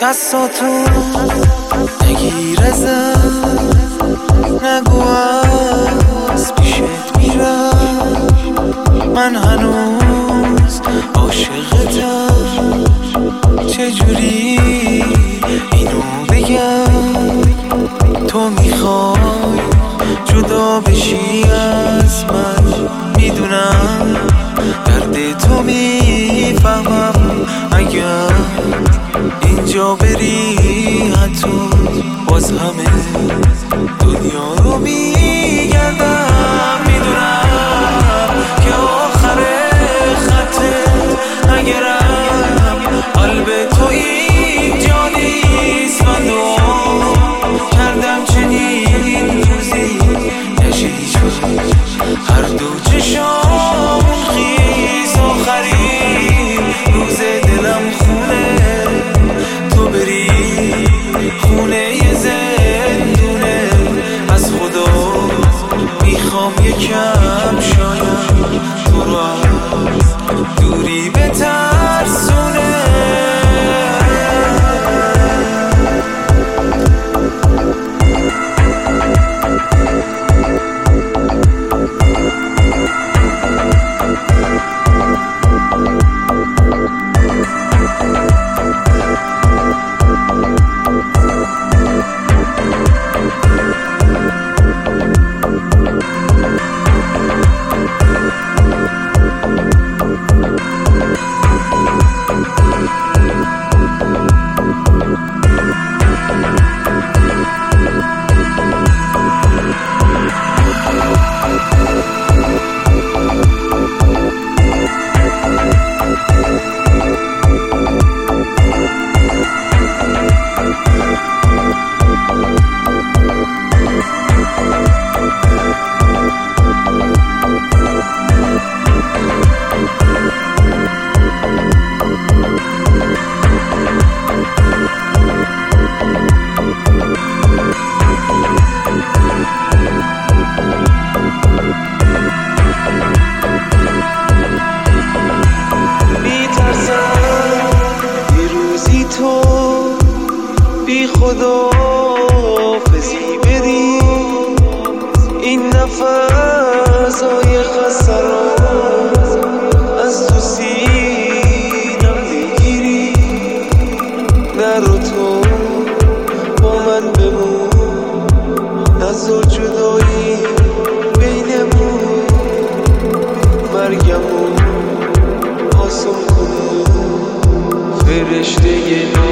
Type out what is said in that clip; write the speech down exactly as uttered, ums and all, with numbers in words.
دستاتو نگیر ازم، نگو از پیشت میرم، من هنوز عاشقتم. چجوری اینو بگم؟ تو میخوای جدا بشی از من، میدونم درد تو میفهمم. اگر اینجا بری حتی باز همه دنیا رو میگردم. میدونم که آخر خطه، اگرم قلب تو اینجا نیست. من دعا کردم چنین روزی نشه هیچ وقت، هر دو چشام خیز. آخرین روز دلم خونه تو بری، خونه ی زندونه. از خدا میخوام یکم شاید تو رو از دوری بترسونه. بی خدا فزی بری، این نفسای خسته را از تو سینم بگیری. نرو تو با من بمون، نذار جدایی بینمون، مرگمون آسان کنی فرشته